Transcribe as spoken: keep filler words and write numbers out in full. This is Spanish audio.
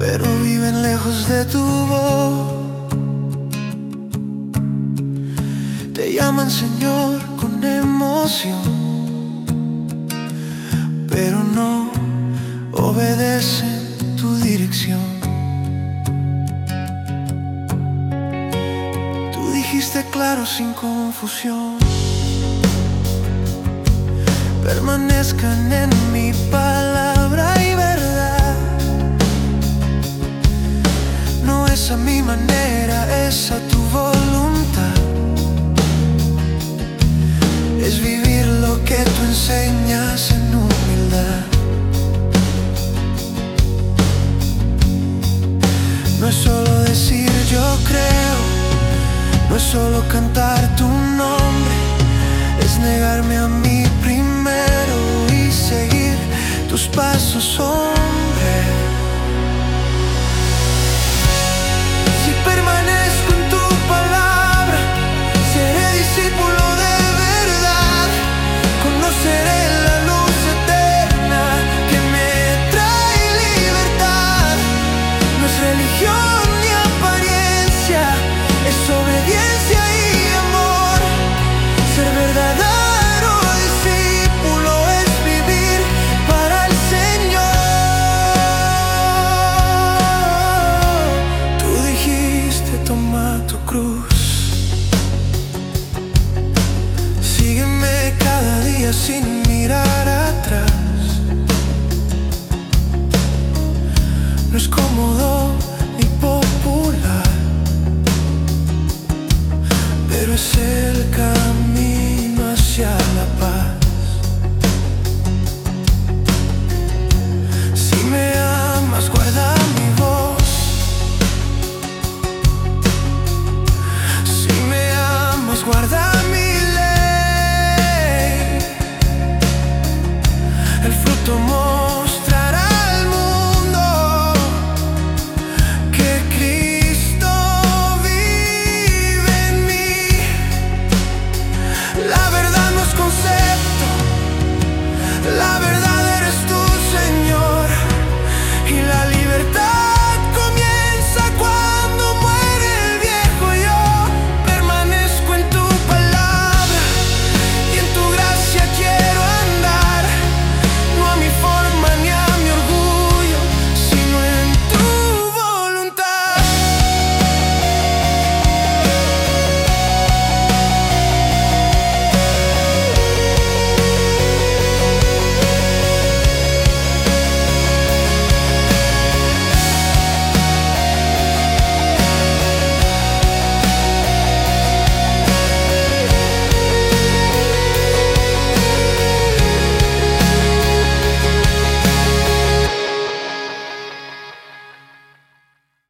pero viven lejos de tu voz. Te llaman Señor con emoción, pero no obedecen tu dirección. Tú dijiste claro sin confusión: permanezcan en mi palabra y verdad. No es a mi manera, es a tu voluntad. Es vivir lo que tú enseñas en humildad. No es solo decir yo creo, no es solo cantar tu nombre, es negarme a mí primero y seguir tus pasos, hombre. Si permanezco en tu palabra, seré discípulo de verdad. Conoceré la luz eterna que me trae libertad. No es religión ni apariencia, es obediencia y amor. Ser verdadero discípulo es vivir para el Señor. Tú dijiste toma tu cruz, sígueme cada día sin mirar atrás. No es cómodo ni popular, pero es el